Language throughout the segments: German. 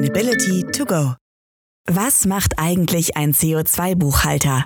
Sustainability to go. Was macht eigentlich ein CO2-Buchhalter?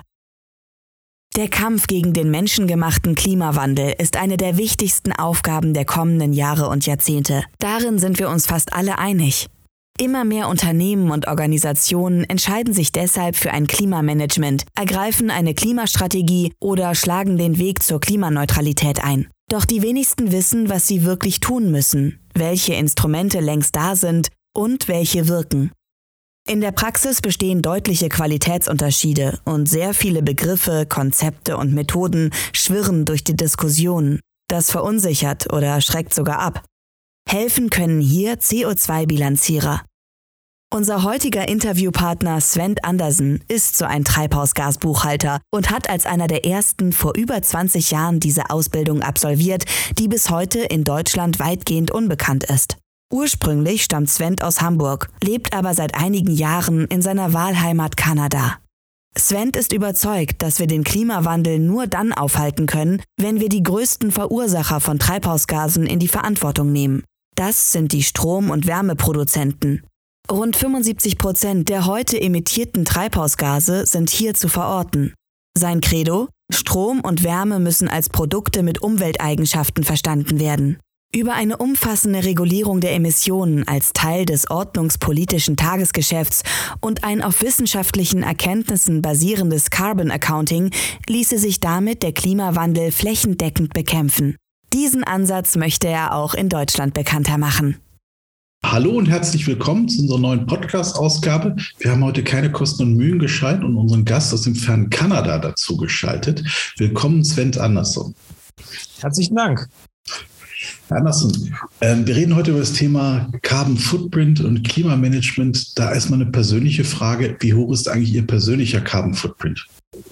Der Kampf gegen den menschengemachten Klimawandel ist eine der wichtigsten Aufgaben der kommenden Jahre und Jahrzehnte. Darin sind wir uns fast alle einig. Immer mehr Unternehmen und Organisationen entscheiden sich deshalb für ein Klimamanagement, ergreifen eine Klimastrategie oder schlagen den Weg zur Klimaneutralität ein. Doch die wenigsten wissen, was sie wirklich tun müssen, welche Instrumente längst da sind und welche wirken. In der Praxis bestehen deutliche Qualitätsunterschiede und sehr viele Begriffe, Konzepte und Methoden schwirren durch die Diskussionen. Das verunsichert oder schreckt sogar ab. Helfen können hier CO2-Bilanzierer. Unser heutiger Interviewpartner Sven Andersen ist so ein Treibhausgasbuchhalter und hat als einer der ersten vor über 20 Jahren diese Ausbildung absolviert, die bis heute in Deutschland weitgehend unbekannt ist. Ursprünglich stammt Sven aus Hamburg, lebt aber seit einigen Jahren in seiner Wahlheimat Kanada. Sven ist überzeugt, dass wir den Klimawandel nur dann aufhalten können, wenn wir die größten Verursacher von Treibhausgasen in die Verantwortung nehmen. Das sind die Strom- und Wärmeproduzenten. Rund 75% der heute emittierten Treibhausgase sind hier zu verorten. Sein Credo: Strom und Wärme müssen als Produkte mit Umwelteigenschaften verstanden werden. Über eine umfassende Regulierung der Emissionen als Teil des ordnungspolitischen Tagesgeschäfts und ein auf wissenschaftlichen Erkenntnissen basierendes Carbon Accounting ließe sich damit der Klimawandel flächendeckend bekämpfen. Diesen Ansatz möchte er auch in Deutschland bekannter machen. Hallo und herzlich willkommen zu unserer neuen Podcast-Ausgabe. Wir haben heute keine Kosten und Mühen gescheut und unseren Gast aus dem fernen Kanada dazu geschaltet. Willkommen, Sven Andersen. Herzlichen Dank. Herr Andersen, wir reden heute über das Thema Carbon Footprint und Klimamanagement. Da erstmal eine persönliche Frage. Wie hoch ist eigentlich Ihr persönlicher Carbon Footprint?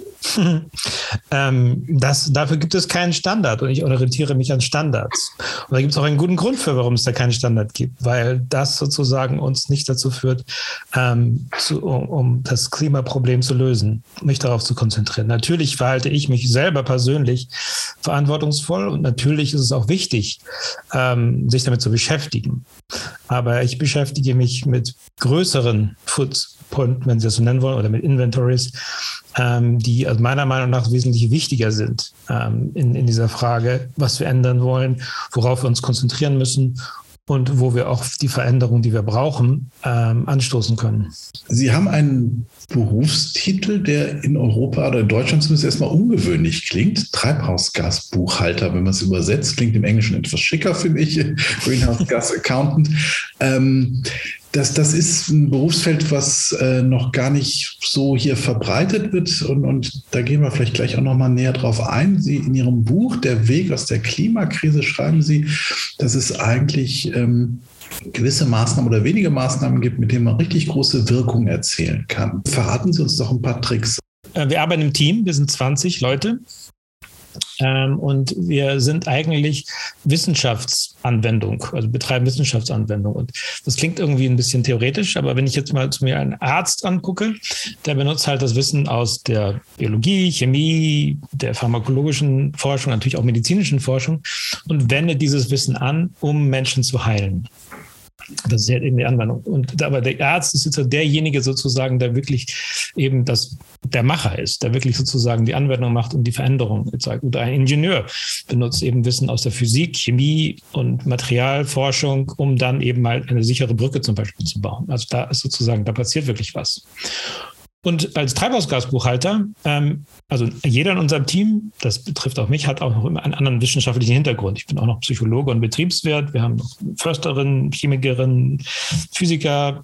Dafür gibt es keinen Standard und ich orientiere mich an Standards. Und da gibt es auch einen guten Grund für, warum es da keinen Standard gibt, weil das sozusagen uns nicht dazu führt, um das Klimaproblem zu lösen, mich darauf zu konzentrieren. Natürlich verhalte ich mich selber persönlich verantwortungsvoll und natürlich ist es auch wichtig, sich damit zu beschäftigen. Aber ich beschäftige mich mit größeren Footprint, wenn Sie das so nennen wollen, oder mit Inventories, die also meiner Meinung nach wesentlich wichtiger sind in dieser Frage, was wir ändern wollen, worauf wir uns konzentrieren müssen und wo wir auch die Veränderung, die wir brauchen, anstoßen können. Sie haben einen Berufstitel, der in Europa oder in Deutschland zumindest erstmal ungewöhnlich klingt. Treibhausgasbuchhalter, wenn man es übersetzt, klingt im Englischen etwas schicker, finde ich. Greenhouse Gas Accountant. Das ist ein Berufsfeld, was noch gar nicht so hier verbreitet wird. Und da gehen wir vielleicht gleich auch noch mal näher drauf ein. Sie in Ihrem Buch Der Weg aus der Klimakrise schreiben Sie, dass es eigentlich gewisse Maßnahmen oder wenige Maßnahmen gibt, mit denen man richtig große Wirkung erzielen kann. Verraten Sie uns doch ein paar Tricks. Wir arbeiten im Team, wir sind 20 Leute. Und wir sind eigentlich Wissenschaftsanwendung, also betreiben Wissenschaftsanwendung. Und das klingt irgendwie ein bisschen theoretisch, aber wenn ich jetzt mal zu mir einen Arzt angucke, der benutzt halt das Wissen aus der Biologie, Chemie, der pharmakologischen Forschung, natürlich auch medizinischen Forschung und wendet dieses Wissen an, um Menschen zu heilen. Das ist ja eben die Anwendung. Aber der Arzt ist jetzt derjenige sozusagen, der wirklich eben der Macher ist, der wirklich sozusagen die Anwendung macht und die Veränderung zeigt. Oder ein Ingenieur benutzt eben Wissen aus der Physik, Chemie und Materialforschung, um dann eben mal eine sichere Brücke zum Beispiel zu bauen. Also da ist sozusagen, da passiert wirklich was. Und als Treibhausgasbuchhalter, also jeder in unserem Team, das betrifft auch mich, hat auch noch einen anderen wissenschaftlichen Hintergrund. Ich bin auch noch Psychologe und Betriebswirt. Wir haben noch Försterin, Chemikerin, Physiker,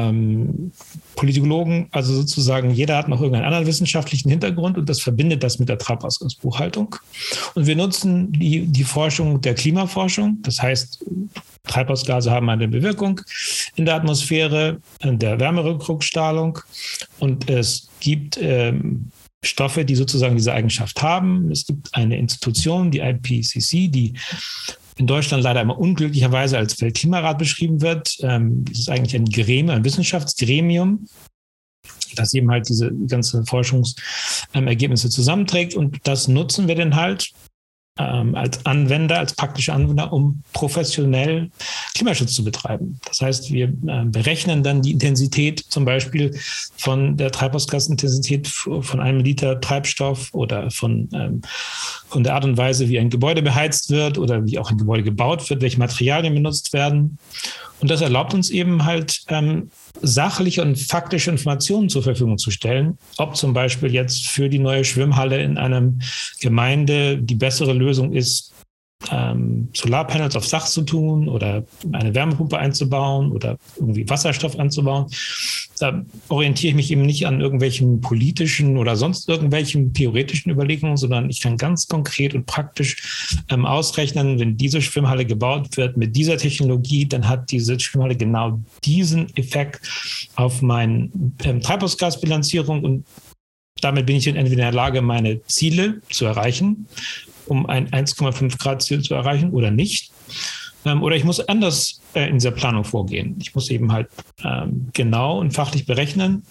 Politologen. Also sozusagen jeder hat noch irgendeinen anderen wissenschaftlichen Hintergrund und das verbindet das mit der Treibhausgasbuchhaltung. Und wir nutzen die Forschung der Klimaforschung. Das heißt, Treibhausgase haben eine Bewirkung in der Atmosphäre, in der Wärmerückrückstrahlung und es gibt Stoffe, die sozusagen diese Eigenschaft haben. Es gibt eine Institution, die IPCC, die in Deutschland leider immer unglücklicherweise als Weltklimarat beschrieben wird. Das ist eigentlich ein Gremium, ein Wissenschaftsgremium, das eben halt diese ganzen Forschungsergebnisse zusammenträgt und das nutzen wir dann halt als Anwender, als praktische Anwender, um professionell Klimaschutz zu betreiben. Das heißt, wir berechnen dann die Intensität zum Beispiel von der Treibhausgasintensität von einem Liter Treibstoff oder von der Art und Weise, wie ein Gebäude beheizt wird oder wie auch ein Gebäude gebaut wird, welche Materialien benutzt werden. Und das erlaubt uns eben halt, sachliche und faktische Informationen zur Verfügung zu stellen, ob zum Beispiel jetzt für die neue Schwimmhalle in einer Gemeinde die bessere Lösung ist, Solarpanels aufs Dach zu tun oder eine Wärmepumpe einzubauen oder irgendwie Wasserstoff anzubauen. Da orientiere ich mich eben nicht an irgendwelchen politischen oder sonst irgendwelchen theoretischen Überlegungen, sondern ich kann ganz konkret und praktisch ausrechnen, wenn diese Schwimmhalle gebaut wird mit dieser Technologie, dann hat diese Schwimmhalle genau diesen Effekt auf meine Treibhausgasbilanzierung und damit bin ich dann entweder in der Lage, meine Ziele zu erreichen, um ein 1,5 Grad Ziel zu erreichen oder nicht. Oder ich muss anders in dieser Planung vorgehen. Ich muss eben halt genau und fachlich berechnen,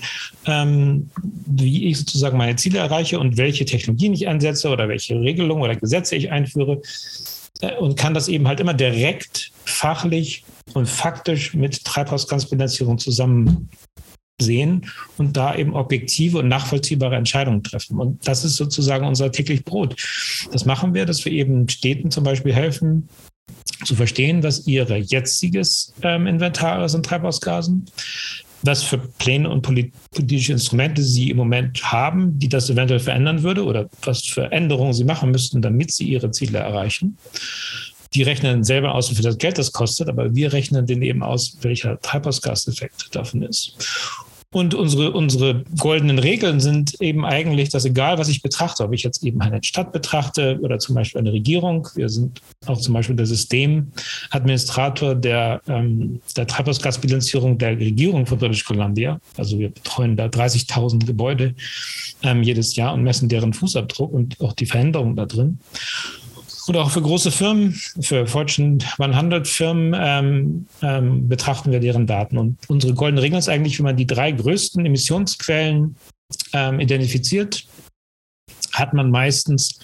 wie ich sozusagen meine Ziele erreiche und welche Technologien ich einsetze oder welche Regelungen oder Gesetze ich einführe und kann das eben halt immer direkt fachlich und faktisch mit Treibhausgasbilanzierung zusammen sehen und da eben objektive und nachvollziehbare Entscheidungen treffen. Und das ist sozusagen unser täglich Brot. Das machen wir, dass wir eben Städten zum Beispiel helfen, zu verstehen, was ihre jetziges Inventar ist an Treibhausgasen, was für Pläne und politische Instrumente sie im Moment haben, die das eventuell verändern würde oder was für Änderungen sie machen müssten, damit sie ihre Ziele erreichen. Die rechnen selber aus, wie viel das Geld das kostet, aber wir rechnen den eben aus, welcher Treibhausgaseffekt davon ist. Und unsere goldenen Regeln sind eben eigentlich, dass egal, was ich betrachte, ob ich jetzt eben eine Stadt betrachte oder zum Beispiel eine Regierung, wir sind auch zum Beispiel der Systemadministrator der Treibhausgasbilanzierung der Regierung von British Columbia. Also wir betreuen da 30.000 Gebäude jedes Jahr und messen deren Fußabdruck und auch die Veränderungen da drin. Oder auch für große Firmen, für Fortune 100 Firmen betrachten wir deren Daten. Und unsere goldene Regel ist eigentlich, wenn man die 3 größten Emissionsquellen identifiziert, hat man meistens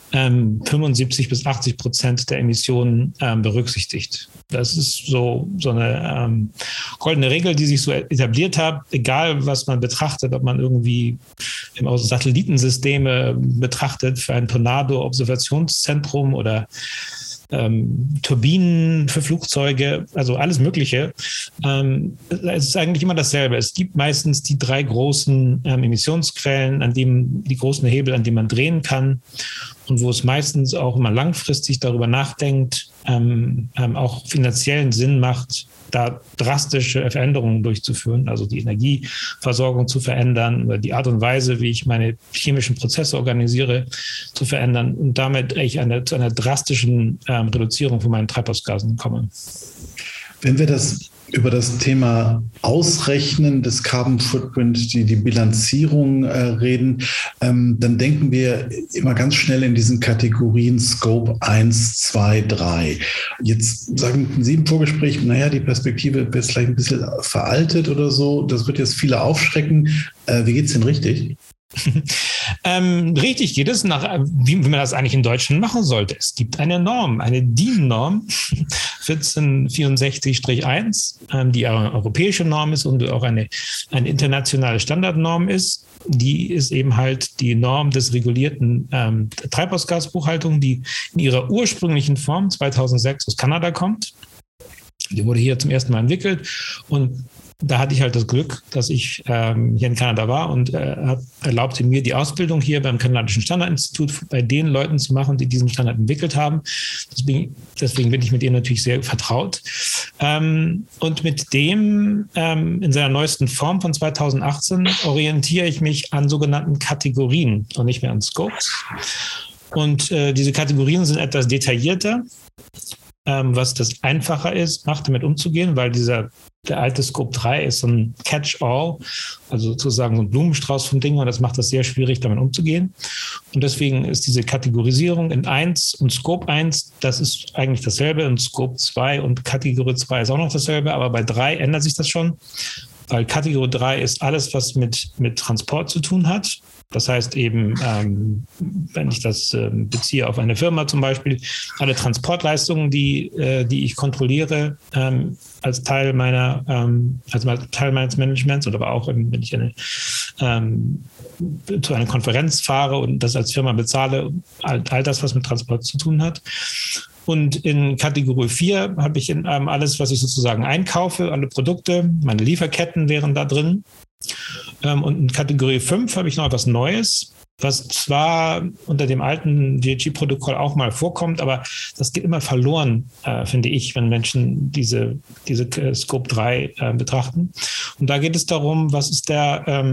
75-80% der Emissionen berücksichtigt. Das ist so eine goldene Regel, die sich so etabliert hat, egal was man betrachtet, ob man irgendwie Satellitensysteme betrachtet für ein Tornado-Observationszentrum oder Turbinen für Flugzeuge, also alles Mögliche. Es ist eigentlich immer dasselbe. Es gibt meistens die 3 großen Emissionsquellen, die großen Hebel, an denen man drehen kann und wo es meistens auch immer langfristig darüber nachdenkt, auch finanziellen Sinn macht, da drastische Veränderungen durchzuführen, also die Energieversorgung zu verändern oder die Art und Weise, wie ich meine chemischen Prozesse organisiere, zu verändern und damit zu einer drastischen Reduzierung von meinen Treibhausgasen komme. Wenn wir über das Thema Ausrechnen des Carbon Footprint, die Bilanzierung reden, dann denken wir immer ganz schnell in diesen Kategorien Scope 1, 2, 3. Jetzt sagen Sie im Vorgespräch, die Perspektive ist vielleicht ein bisschen veraltet oder so. Das wird jetzt viele aufschrecken. Wie geht es denn richtig? Richtig geht es wie man das eigentlich in Deutschland machen sollte. Es gibt eine Norm, eine DIN-Norm 1464-1, die eine europäische Norm ist und auch eine internationale Standardnorm ist. Die ist eben halt die Norm des regulierten Treibhausgasbuchhaltung, die in ihrer ursprünglichen Form 2006 aus Kanada kommt. Die wurde hier zum ersten Mal entwickelt und da hatte ich halt das Glück, dass ich hier in Kanada war und erlaubte mir die Ausbildung hier beim kanadischen Standardinstitut bei den Leuten zu machen, die diesen Standard entwickelt haben. Deswegen bin ich mit ihr natürlich sehr vertraut. Und mit dem in seiner neuesten Form von 2018 orientiere ich mich an sogenannten Kategorien und nicht mehr an Scopes. Und diese Kategorien sind etwas detaillierter, was das einfacher ist, damit umzugehen, weil der alte Scope 3 ist so ein Catch-all, also sozusagen so ein Blumenstrauß von Dingen und das macht das sehr schwierig, damit umzugehen. Und deswegen ist diese Kategorisierung in 1 und Scope 1, das ist eigentlich dasselbe und Scope 2 und Kategorie 2 ist auch noch dasselbe, aber bei 3 ändert sich das schon, weil Kategorie 3 ist alles, was mit Transport zu tun hat. Das heißt eben, wenn ich das beziehe auf eine Firma zum Beispiel, alle Transportleistungen, die ich kontrolliere, als Teil meines Managements oder aber auch, wenn ich zu einer Konferenz fahre und das als Firma bezahle, all das, was mit Transport zu tun hat. Und in Kategorie 4 habe ich alles, was ich sozusagen einkaufe, alle Produkte, meine Lieferketten wären da drin. Und in Kategorie 5 habe ich noch etwas Neues, was zwar unter dem alten GHG-Protokoll auch mal vorkommt, aber das geht immer verloren, finde ich, wenn Menschen diese Scope 3 betrachten. Und da geht es darum, was ist der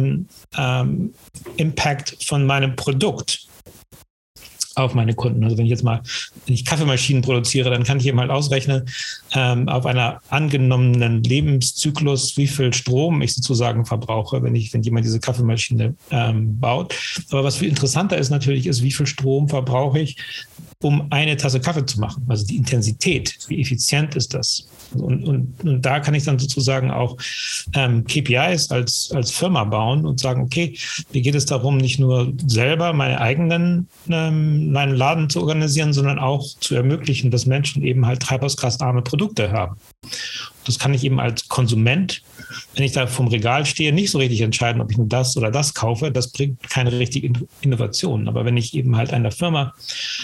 Impact von meinem Produkt auf meine Kunden. Also wenn ich Kaffeemaschinen produziere, dann kann ich eben halt ausrechnen, auf einer angenommenen Lebenszyklus, wie viel Strom ich sozusagen verbrauche, wenn jemand diese Kaffeemaschine baut. Aber was viel interessanter ist natürlich, wie viel Strom verbrauche ich, um eine Tasse Kaffee zu machen. Also die Intensität, wie effizient ist das? Und da kann ich dann sozusagen auch KPIs als Firma bauen und sagen, okay, mir geht es darum, nicht nur selber meinen Laden zu organisieren, sondern auch zu ermöglichen, dass Menschen eben halt treibhausgasarme Produkte haben. Das kann ich eben als Konsument, wenn ich da vom Regal stehe, nicht so richtig entscheiden, ob ich nur das oder das kaufe. Das bringt keine richtige Innovation. Aber wenn ich eben halt einer Firma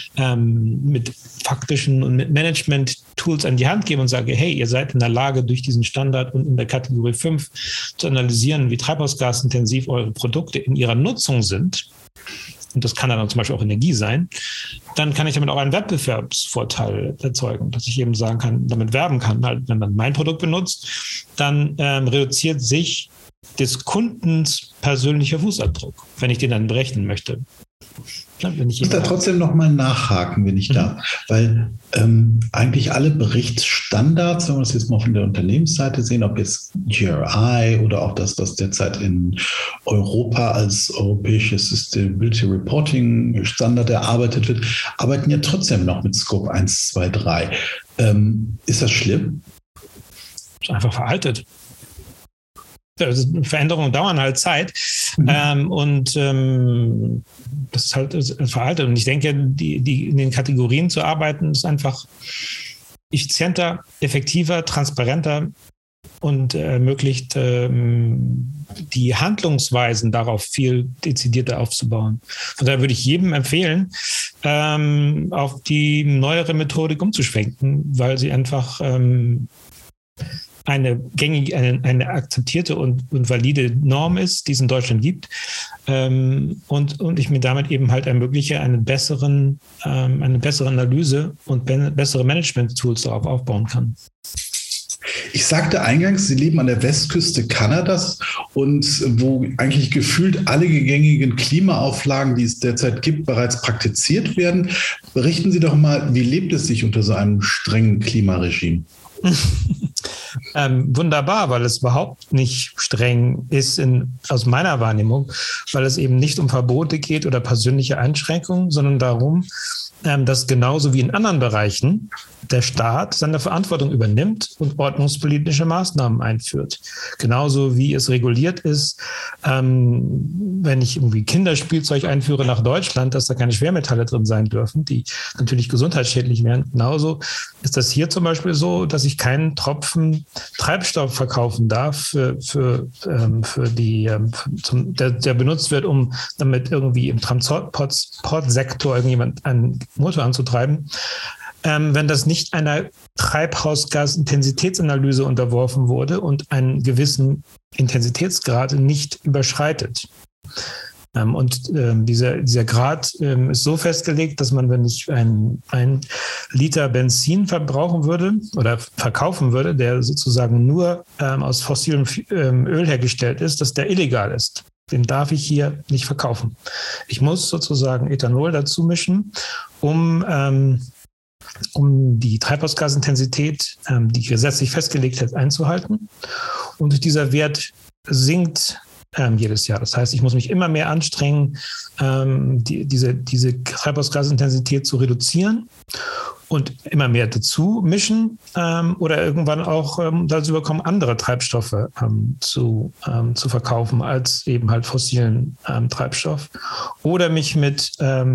mit faktischen und mit Management-Tools an die Hand gebe und sage, hey, ihr seid in der Lage, durch diesen Standard und in der Kategorie 5 zu analysieren, wie treibhausgasintensiv eure Produkte in ihrer Nutzung sind, und das kann dann zum Beispiel auch Energie sein, dann kann ich damit auch einen Wettbewerbsvorteil erzeugen, dass ich eben sagen kann, damit werben kann, halt, wenn man mein Produkt benutzt, dann reduziert sich des Kundens persönlicher Fußabdruck, wenn ich den dann berechnen möchte. Ich muss da trotzdem nochmal nachhaken, wenn ich darf, weil eigentlich alle Berichtsstandards, wenn wir das jetzt mal von der Unternehmensseite sehen, ob jetzt GRI oder auch das, was derzeit in Europa als europäisches Sustainability Reporting Standard erarbeitet wird, arbeiten ja trotzdem noch mit Scope 1, 2, 3. Ist das schlimm? Ist einfach veraltet. Veränderungen dauern halt Zeit das ist halt veraltet. Und ich denke, die in den Kategorien zu arbeiten, ist einfach effizienter, effektiver, transparenter und ermöglicht die Handlungsweisen darauf viel dezidierter aufzubauen. Von daher würde ich jedem empfehlen, auf die neuere Methodik umzuschwenken, weil sie einfach eine akzeptierte und valide Norm ist, die es in Deutschland gibt, und ich mir damit eben halt ermögliche, eine bessere Analyse und bessere Management-Tools darauf aufbauen kann. Ich sagte eingangs, Sie leben an der Westküste Kanadas und wo eigentlich gefühlt alle gängigen Klimaauflagen, die es derzeit gibt, bereits praktiziert werden. Berichten Sie doch mal, wie lebt es sich unter so einem strengen Klimaregime? Wunderbar, weil es überhaupt nicht streng ist aus meiner Wahrnehmung, weil es eben nicht um Verbote geht oder persönliche Einschränkungen, sondern darum, dass genauso wie in anderen Bereichen der Staat seine Verantwortung übernimmt und ordnungspolitische Maßnahmen einführt. Genauso wie es reguliert ist, wenn ich irgendwie Kinderspielzeug einführe nach Deutschland, dass da keine Schwermetalle drin sein dürfen, die natürlich gesundheitsschädlich wären. Genauso ist das hier zum Beispiel so, dass ich keinen Tropfen Treibstoff verkaufen darf, der benutzt wird, um damit irgendwie im Transportsektor irgendjemand einen Motor anzutreiben, wenn das nicht einer Treibhausgasintensitätsanalyse unterworfen wurde und einen gewissen Intensitätsgrad nicht überschreitet. Dieser Grad ist so festgelegt, dass man, wenn ich ein Liter Benzin verbrauchen würde oder verkaufen würde, der sozusagen nur aus fossilem Öl hergestellt ist, dass der illegal ist. Den darf ich hier nicht verkaufen. Ich muss sozusagen Ethanol dazu mischen, um die Treibhausgasintensität, die gesetzlich festgelegt ist, einzuhalten. Und dieser Wert sinkt jedes Jahr. Das heißt, ich muss mich immer mehr anstrengen, diese Treibhausgasintensität zu reduzieren. und immer mehr dazu mischen oder irgendwann auch dazu bekommen, andere Treibstoffe zu verkaufen als eben halt fossilen Treibstoff. Oder mich mit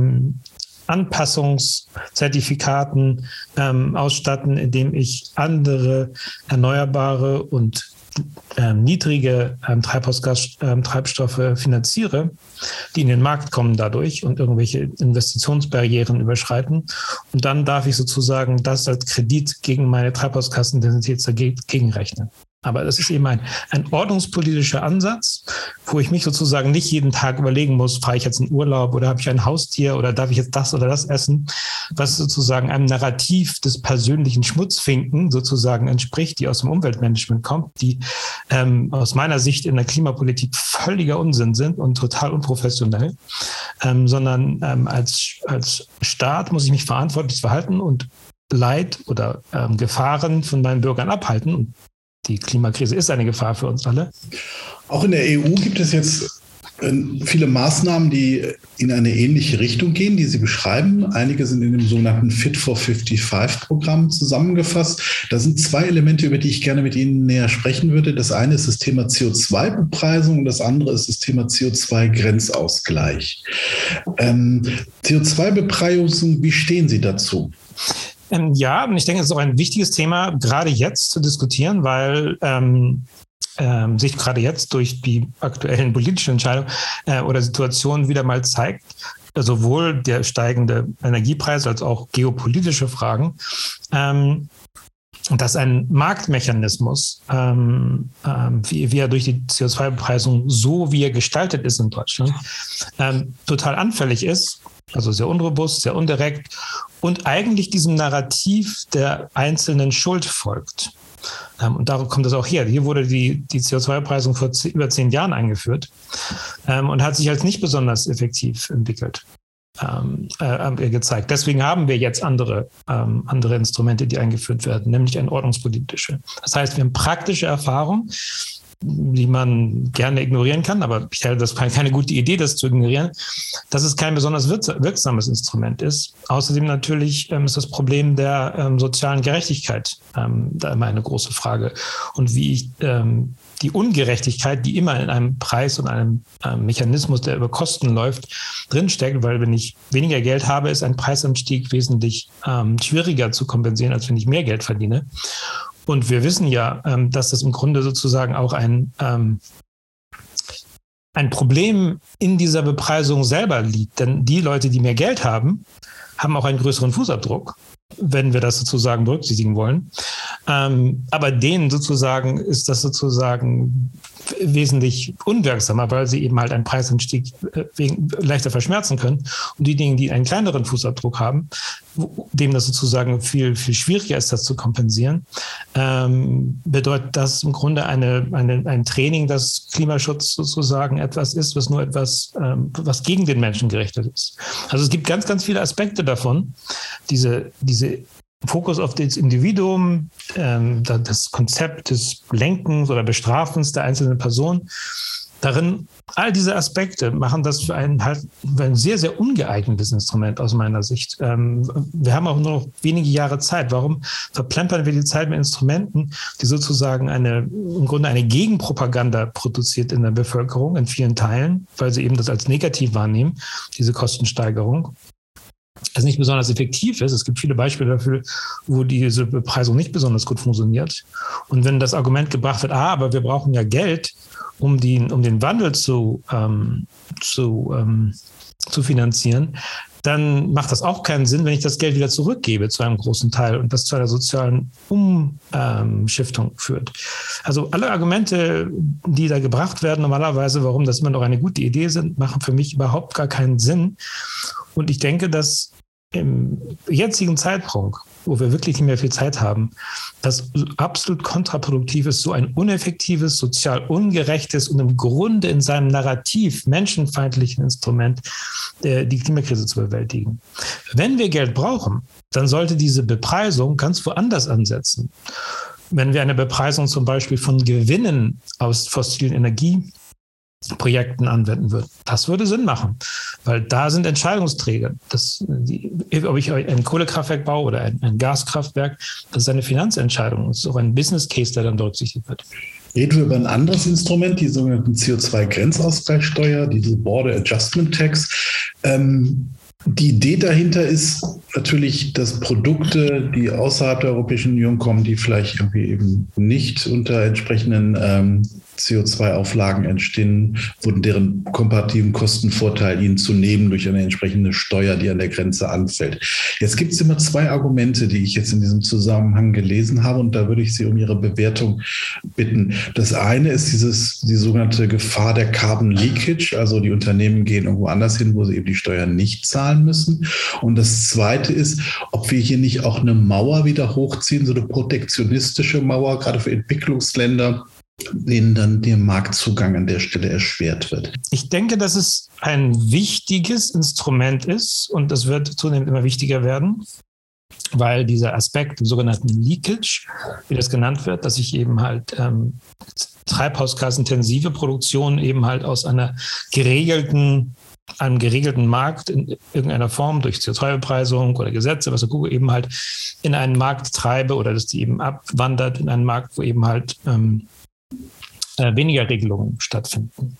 Anpassungszertifikaten ausstatten, indem ich andere erneuerbare und niedrige Treibhausgastreibstoffe finanziere, die in den Markt kommen dadurch und irgendwelche Investitionsbarrieren überschreiten. Und dann darf ich sozusagen das als Kredit gegen meine Treibhausgasintensität dagegen rechnen. Aber das ist eben ein ordnungspolitischer Ansatz, wo ich mich sozusagen nicht jeden Tag überlegen muss, fahre ich jetzt in Urlaub oder habe ich ein Haustier oder darf ich jetzt das oder das essen, was sozusagen einem Narrativ des persönlichen Schmutzfinken sozusagen entspricht, die aus dem Umweltmanagement kommt, die aus meiner Sicht in der Klimapolitik völliger Unsinn sind und total unprofessionell, sondern als Staat muss ich mich verantwortlich verhalten und Leid oder Gefahren von meinen Bürgern abhalten. Und die Klimakrise ist eine Gefahr für uns alle. Auch in der EU gibt es jetzt viele Maßnahmen, die in eine ähnliche Richtung gehen, die Sie beschreiben. Einige sind in dem sogenannten Fit for 55-Programm zusammengefasst. Da sind zwei Elemente, über die ich gerne mit Ihnen näher sprechen würde. Das eine ist das Thema CO2-Bepreisung und das andere ist das Thema CO2-Grenzausgleich. CO2-Bepreisung, wie stehen Sie dazu? Ja, und ich denke, es ist auch ein wichtiges Thema, gerade jetzt zu diskutieren, weil sich gerade jetzt durch die aktuellen politischen Entscheidungen oder Situationen wieder mal zeigt, sowohl der steigende Energiepreis als auch geopolitische Fragen, dass ein Marktmechanismus, wie er durch die CO2-Bepreisung, so wie er gestaltet ist in Deutschland, total anfällig ist. Also sehr unrobust, sehr undirekt und eigentlich diesem Narrativ der einzelnen Schuld folgt. Und darum kommt das auch her. Hier wurde die CO2-Bepreisung vor über 10 Jahren eingeführt und hat sich als nicht besonders effektiv entwickelt, gezeigt. Deswegen haben wir jetzt andere Instrumente, die eingeführt werden, nämlich eine ordnungspolitische. Das heißt, wir haben praktische Erfahrung, die man gerne ignorieren kann, aber ich halte das keine gute Idee, das zu ignorieren, dass es kein besonders wirksames Instrument ist. Außerdem natürlich ist das Problem der sozialen Gerechtigkeit da immer eine große Frage. Und wie ich die Ungerechtigkeit, die immer in einem Preis und einem Mechanismus, der über Kosten läuft, drinsteckt, weil wenn ich weniger Geld habe, ist ein Preisanstieg wesentlich schwieriger zu kompensieren, als wenn ich mehr Geld verdiene. Und wir wissen ja, dass das im Grunde sozusagen auch ein Problem in dieser Bepreisung selber liegt. Denn die Leute, die mehr Geld haben, haben auch einen größeren Fußabdruck, wenn wir das sozusagen berücksichtigen wollen. Aber denen sozusagen ist das sozusagen wesentlich unwirksamer, weil sie eben halt einen Preisanstieg leichter verschmerzen können. Und diejenigen, die einen kleineren Fußabdruck haben, dem das sozusagen viel, viel schwieriger ist, das zu kompensieren, bedeutet das im Grunde ein Training, dass Klimaschutz sozusagen etwas ist, was nur etwas, was gegen den Menschen gerichtet ist. Also es gibt ganz, ganz viele Aspekte davon, diese Fokus auf das Individuum, das Konzept des Lenkens oder Bestrafens der einzelnen Person. Darin, all diese Aspekte machen das für ein sehr, sehr ungeeignetes Instrument aus meiner Sicht. Wir haben auch nur noch wenige Jahre Zeit. Warum verplempern wir die Zeit mit Instrumenten, die sozusagen im Grunde eine Gegenpropaganda produziert in der Bevölkerung, in vielen Teilen, weil sie eben das als negativ wahrnehmen, diese Kostensteigerung? Es nicht besonders effektiv ist. Es gibt viele Beispiele dafür, wo diese Bepreisung nicht besonders gut funktioniert. Und wenn das Argument gebracht wird, aber wir brauchen ja Geld, um den Wandel zu finanzieren, dann macht das auch keinen Sinn, wenn ich das Geld wieder zurückgebe zu einem großen Teil und das zu einer sozialen Umschiftung führt. Also alle Argumente, die da gebracht werden, normalerweise, warum das immer noch eine gute Idee sind, machen für mich überhaupt gar keinen Sinn. Und ich denke, dass im jetzigen Zeitpunkt, wo wir wirklich nicht mehr viel Zeit haben, das absolut kontraproduktiv ist, so ein uneffektives, sozial ungerechtes und im Grunde in seinem Narrativ menschenfeindlichen Instrument die Klimakrise zu bewältigen. Wenn wir Geld brauchen, dann sollte diese Bepreisung ganz woanders ansetzen. Wenn wir eine Bepreisung zum Beispiel von Gewinnen aus fossilen Energie Projekten anwenden würde. Das würde Sinn machen, weil da sind Entscheidungsträger. Ob ich ein Kohlekraftwerk baue oder ein Gaskraftwerk, das ist eine Finanzentscheidung. Das ist auch ein Business Case, der dann berücksichtigt wird. Reden wir über ein anderes Instrument, die sogenannten CO2-Grenzausgleichssteuer, diese Border Adjustment Tax. Die Idee dahinter ist natürlich, dass Produkte, die außerhalb der Europäischen Union kommen, die vielleicht irgendwie eben nicht unter entsprechenden CO2-Auflagen entstehen, wurden deren komparativen Kostenvorteil ihnen zu nehmen durch eine entsprechende Steuer, die an der Grenze anfällt. Jetzt gibt es immer zwei Argumente, die ich jetzt in diesem Zusammenhang gelesen habe, und da würde ich Sie um Ihre Bewertung bitten. Das eine ist die sogenannte Gefahr der Carbon Leakage, also die Unternehmen gehen irgendwo anders hin, wo sie eben die Steuern nicht zahlen müssen. Und das zweite ist, ob wir hier nicht auch eine Mauer wieder hochziehen, so eine protektionistische Mauer, gerade für Entwicklungsländer, denen dann der Marktzugang an der Stelle erschwert wird. Ich denke, dass es ein wichtiges Instrument ist und das wird zunehmend immer wichtiger werden, weil dieser Aspekt im sogenannten Leakage, wie das genannt wird, dass ich eben halt treibhausgasintensive Produktion eben halt aus einem geregelten Markt in irgendeiner Form durch CO2-Bepreisung oder Gesetze, was auch eben halt in einen Markt treibe oder dass die eben abwandert in einen Markt, wo eben halt weniger Regelungen stattfinden.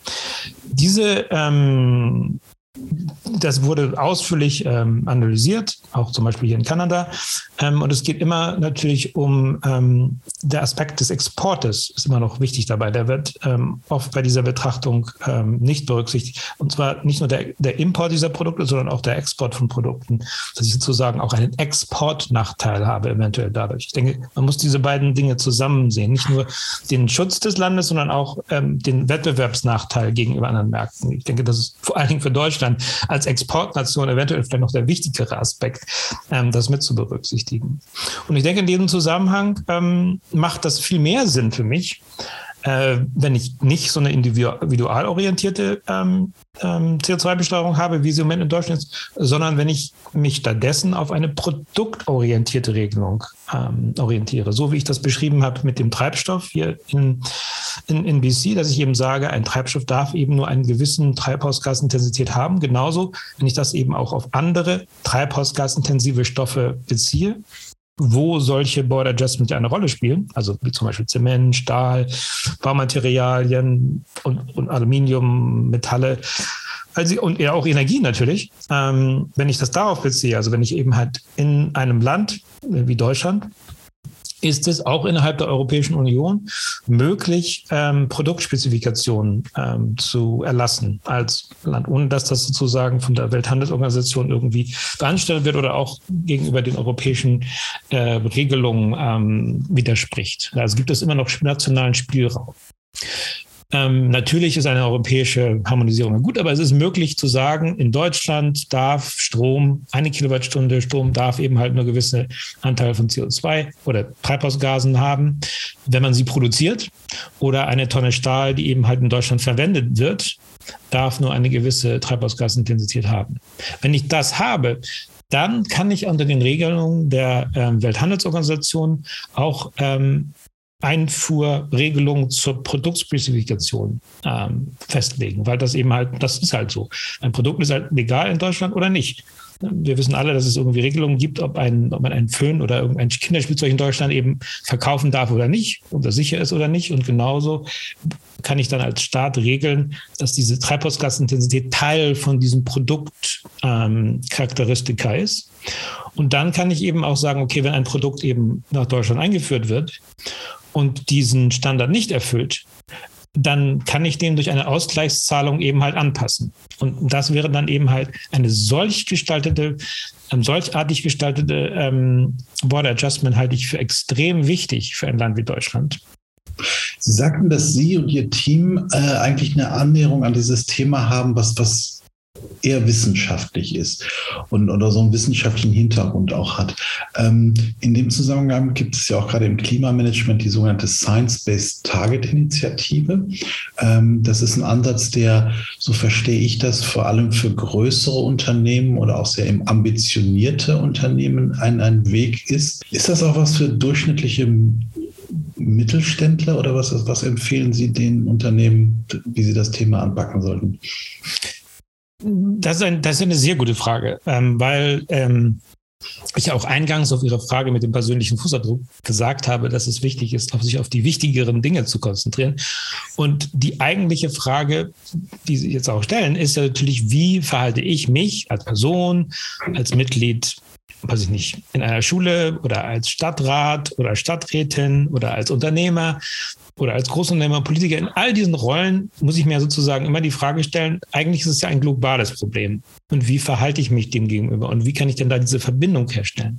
Das wurde ausführlich analysiert, auch zum Beispiel hier in Kanada. Und es geht immer natürlich um der Aspekt des Exportes, ist immer noch wichtig dabei. Der wird oft bei dieser Betrachtung nicht berücksichtigt. Und zwar nicht nur der Import dieser Produkte, sondern auch der Export von Produkten, dass ich sozusagen auch einen Exportnachteil habe, eventuell dadurch. Ich denke, man muss diese beiden Dinge zusammen sehen. Nicht nur den Schutz des Landes, sondern auch den Wettbewerbsnachteil gegenüber anderen Märkten. Ich denke, das ist vor allen Dingen für Deutschland als Exportnation eventuell vielleicht noch der wichtigere Aspekt, das mit zu berücksichtigen. Und ich denke, in diesem Zusammenhang macht das viel mehr Sinn für mich, wenn ich nicht so eine individual orientierte CO2-Besteuerung habe, wie sie im Moment in Deutschland ist, sondern wenn ich mich stattdessen auf eine produktorientierte Regelung orientiere. So wie ich das beschrieben habe mit dem Treibstoff hier in BC, dass ich eben sage, ein Treibstoff darf eben nur einen gewissen Treibhausgasintensität haben. Genauso, wenn ich das eben auch auf andere treibhausgasintensive Stoffe beziehe, wo solche Border Adjustments eine Rolle spielen, also wie zum Beispiel Zement, Stahl, Baumaterialien und Aluminium, Metalle, und ja auch Energie natürlich. Wenn ich das darauf beziehe, also wenn ich eben halt in einem Land wie Deutschland, ist es auch innerhalb der Europäischen Union möglich, Produktspezifikationen zu erlassen als Land, ohne dass das sozusagen von der Welthandelsorganisation irgendwie beanstandet wird oder auch gegenüber den europäischen Regelungen widerspricht. Also gibt es immer noch nationalen Spielraum. Natürlich ist eine europäische Harmonisierung gut, aber es ist möglich zu sagen, in Deutschland darf Strom, 1 Kilowattstunde Strom darf eben halt nur gewisse Anteil von CO2 oder Treibhausgasen haben, wenn man sie produziert, oder eine Tonne Stahl, die eben halt in Deutschland verwendet wird, darf nur eine gewisse Treibhausgasintensität haben. Wenn ich das habe, dann kann ich unter den Regelungen der Welthandelsorganisation auch Einfuhrregelungen zur Produktspezifikation festlegen, weil das eben halt, das ist halt so. Ein Produkt ist halt legal in Deutschland oder nicht. Wir wissen alle, dass es irgendwie Regelungen gibt, ob man einen Föhn oder irgendein Kinderspielzeug in Deutschland eben verkaufen darf oder nicht, ob das sicher ist oder nicht. Und genauso kann ich dann als Staat regeln, dass diese Treibhausgasintensität Teil von diesem Produkt Charakteristika ist. Und dann kann ich eben auch sagen, okay, wenn ein Produkt eben nach Deutschland eingeführt wird und diesen Standard nicht erfüllt, dann kann ich den durch eine Ausgleichszahlung eben halt anpassen. Und das wäre dann eben halt eine solchartig gestaltete Border Adjustment, halte ich für extrem wichtig für ein Land wie Deutschland. Sie sagten, dass Sie und Ihr Team eigentlich eine Annäherung an dieses Thema haben, was eher wissenschaftlich ist oder so einen wissenschaftlichen Hintergrund auch hat. In dem Zusammenhang gibt es ja auch gerade im Klimamanagement die sogenannte Science-Based Target-Initiative. Das ist ein Ansatz, der, so verstehe ich das, vor allem für größere Unternehmen oder auch sehr ambitionierte Unternehmen ein Weg ist. Ist das auch was für durchschnittliche Mittelständler oder was empfehlen Sie den Unternehmen, wie sie das Thema anpacken sollten? Das ist eine sehr gute Frage, weil ich auch eingangs auf Ihre Frage mit dem persönlichen Fußabdruck gesagt habe, dass es wichtig ist, sich auf die wichtigeren Dinge zu konzentrieren. Und die eigentliche Frage, die Sie jetzt auch stellen, ist ja natürlich, wie verhalte ich mich als Person, als Mitglied, weiß ich nicht, in einer Schule oder als Stadtrat oder Stadträtin oder als Unternehmer oder als Großunternehmer, Politiker. In all diesen Rollen muss ich mir sozusagen immer die Frage stellen, eigentlich ist es ja ein globales Problem. Und wie verhalte ich mich dem gegenüber? Und wie kann ich denn da diese Verbindung herstellen?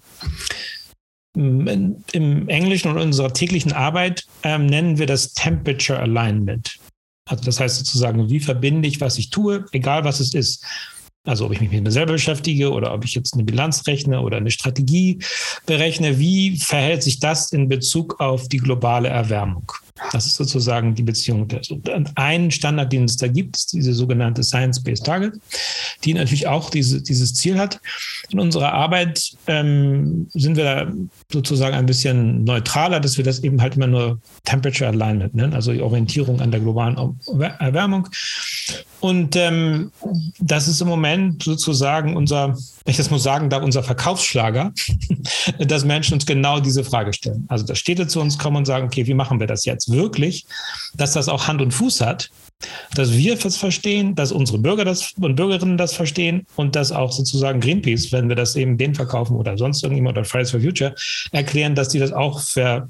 Im Englischen und in unserer täglichen Arbeit nennen wir das Temperature Alignment. Also das heißt sozusagen, wie verbinde ich, was ich tue, egal was es ist. Also ob ich mich mit mir selber beschäftige oder ob ich jetzt eine Bilanz rechne oder eine Strategie berechne, wie verhält sich das in Bezug auf die globale Erwärmung? Das ist sozusagen die Beziehung. Und ein Standard, den es da gibt, ist diese sogenannte Science-Based Target, die natürlich auch dieses Ziel hat. In unserer Arbeit sind wir da sozusagen ein bisschen neutraler, dass wir das eben halt immer nur Temperature Alignment nennen, also die Orientierung an der globalen Erwärmung. Und das ist im Moment sozusagen unser, wenn ich das muss sagen darf, unser Verkaufsschlager, dass Menschen uns genau diese Frage stellen. Also dass Städte zu uns kommen und sagen, okay, wie machen wir das jetzt wirklich, dass das auch Hand und Fuß hat, dass wir das verstehen, dass unsere Bürger und Bürgerinnen das verstehen und dass auch sozusagen Greenpeace, wenn wir das eben denen verkaufen oder sonst irgendjemand oder Fridays for Future, erklären, dass die das auch für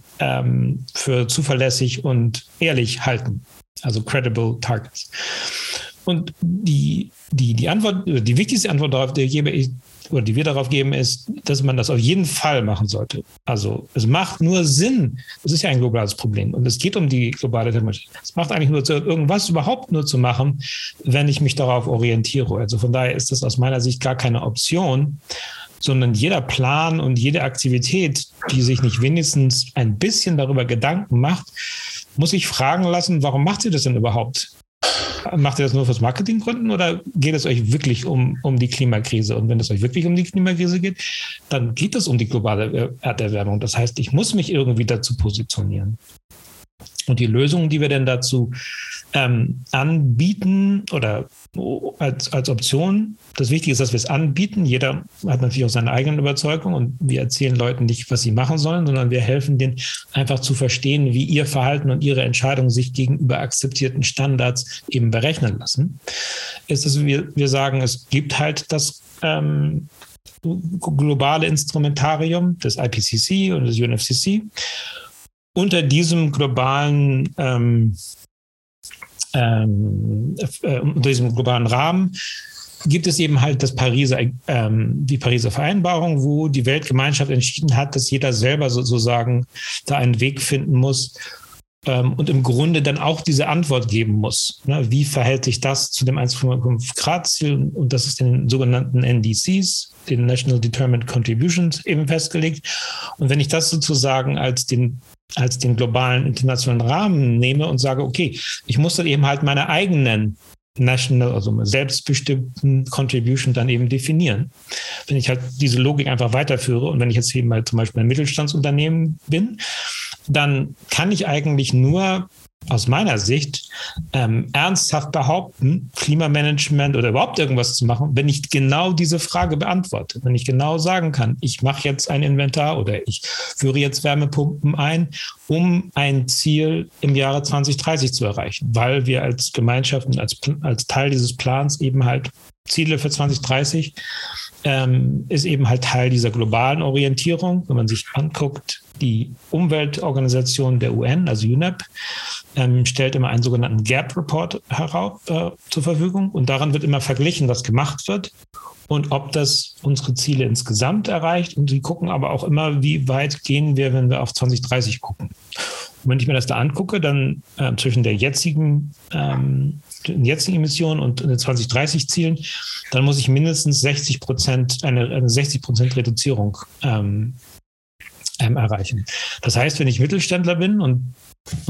zuverlässig und ehrlich halten. Also credible targets. Und die Antwort, die wichtigste Antwort darauf, die wir darauf geben, ist, dass man das auf jeden Fall machen sollte. Also es macht nur Sinn, es ist ja ein globales Problem und es geht um die globale Temperatur. Es macht eigentlich nur irgendwas überhaupt nur zu machen, wenn ich mich darauf orientiere. Also von daher ist das aus meiner Sicht gar keine Option, sondern jeder Plan und jede Aktivität, die sich nicht wenigstens ein bisschen darüber Gedanken macht, muss sich fragen lassen, warum macht ihr das denn überhaupt? Macht ihr das nur fürs Marketinggründen oder geht es euch wirklich um die Klimakrise? Und wenn es euch wirklich um die Klimakrise geht, dann geht es um die globale Erderwärmung. Das heißt, ich muss mich irgendwie dazu positionieren. Und die Lösungen, die wir denn dazu anbieten oder als Option, das Wichtige ist, dass wir es anbieten. Jeder hat natürlich auch seine eigenen Überzeugungen und wir erzählen Leuten nicht, was sie machen sollen, sondern wir helfen denen einfach zu verstehen, wie ihr Verhalten und ihre Entscheidungen sich gegenüber akzeptierten Standards eben berechnen lassen. Ist es, wir sagen, es gibt halt das globale Instrumentarium des IPCC und des UNFCCC. Unter diesem globalen Rahmen gibt es eben halt die Pariser Vereinbarung, wo die Weltgemeinschaft entschieden hat, dass jeder selber sozusagen da einen Weg finden muss und im Grunde dann auch diese Antwort geben muss. Ne? Wie verhält sich das zu dem 1,5 Grad Ziel? Und das ist den sogenannten NDCs, den National Determined Contributions, eben festgelegt. Und wenn ich das sozusagen als den globalen internationalen Rahmen nehme und sage, okay, ich muss dann eben halt meine eigenen national, also selbstbestimmten Contribution dann eben definieren. Wenn ich halt diese Logik einfach weiterführe und wenn ich jetzt eben halt zum Beispiel ein Mittelstandsunternehmen bin, dann kann ich eigentlich nur aus meiner Sicht ernsthaft behaupten, Klimamanagement oder überhaupt irgendwas zu machen, wenn ich genau diese Frage beantworte. Wenn ich genau sagen kann, ich mache jetzt ein Inventar oder ich führe jetzt Wärmepumpen ein, um ein Ziel im Jahre 2030 zu erreichen, weil wir als Gemeinschaft und als Teil dieses Plans eben halt Ziele für 2030 ist eben halt Teil dieser globalen Orientierung. Wenn man sich anguckt, die Umweltorganisation der UN, also UNEP, stellt immer einen sogenannten Gap-Report zur Verfügung und daran wird immer verglichen, was gemacht wird und ob das unsere Ziele insgesamt erreicht. Und sie gucken aber auch immer, wie weit gehen wir, wenn wir auf 2030 gucken. Und wenn ich mir das da angucke, dann zwischen den jetzigen Emissionen und den 2030-Zielen, dann muss ich mindestens 60% eine 60% Reduzierung erreichen. Das heißt, wenn ich Mittelständler bin und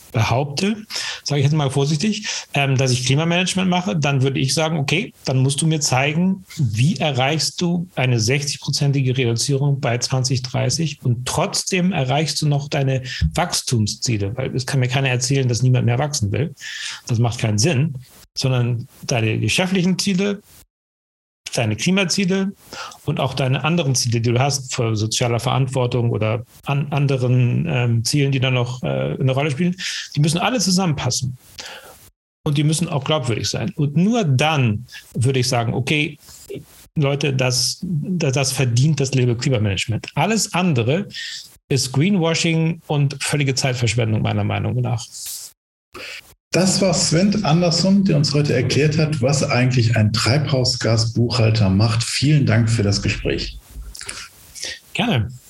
behaupte, sage ich jetzt mal vorsichtig, dass ich Klimamanagement mache, dann würde ich sagen, okay, dann musst du mir zeigen, wie erreichst du eine 60-prozentige Reduzierung bei 2030 und trotzdem erreichst du noch deine Wachstumsziele, weil es kann mir keiner erzählen, dass niemand mehr wachsen will. Das macht keinen Sinn, sondern deine geschäftlichen Ziele, deine Klimaziele und auch deine anderen Ziele, die du hast, für soziale Verantwortung oder an anderen Zielen, die dann noch eine Rolle spielen, die müssen alle zusammenpassen. Und die müssen auch glaubwürdig sein. Und nur dann würde ich sagen, okay, Leute, das verdient das Label Klimamanagement. Alles andere ist Greenwashing und völlige Zeitverschwendung meiner Meinung nach. Das war Sven Andersson, der uns heute erklärt hat, was eigentlich ein Treibhausgasbuchhalter macht. Vielen Dank für das Gespräch. Gerne.